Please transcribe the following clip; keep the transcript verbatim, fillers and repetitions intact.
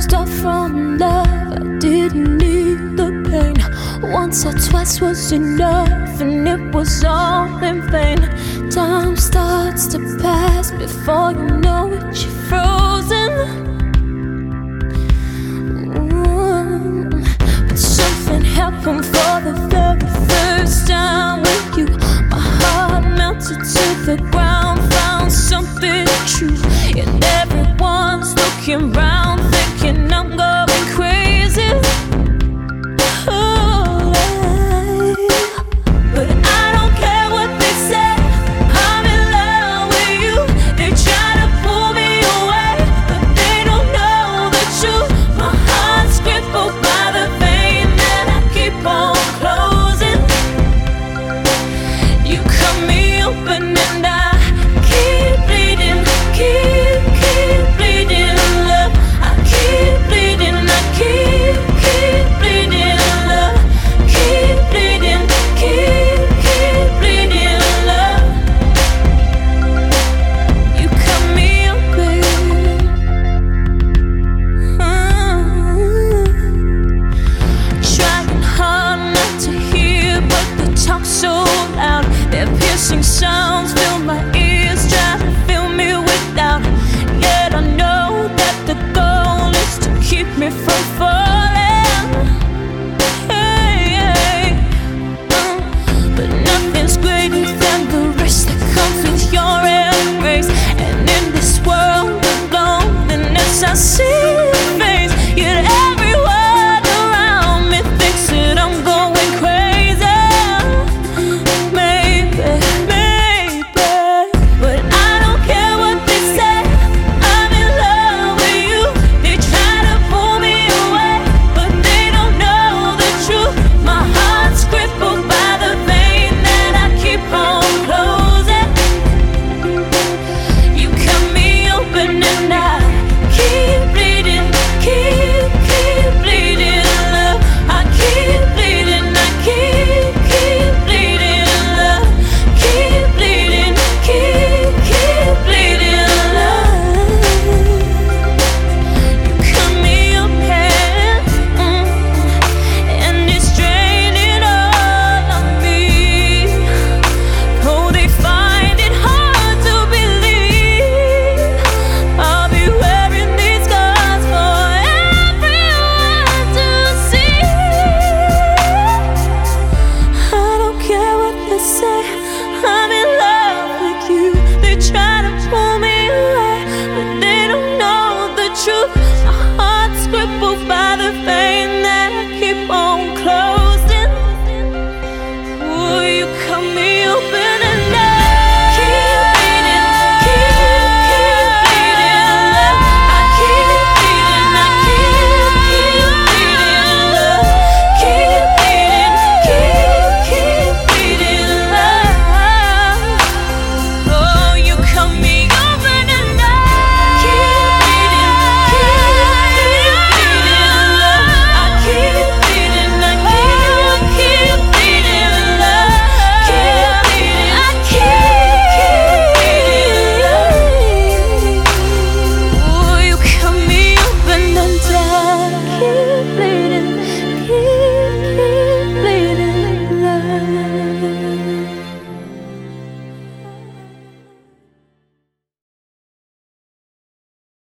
stuff from love. I didn't need the pain. Once or twice was enough, and it was all in vain. Time starts to pass before you know it, you're frozen. Ooh. But something happened for the very first time with you. My heart melted to the ground, found something true. And everyone's looking round, thinking I'm gone.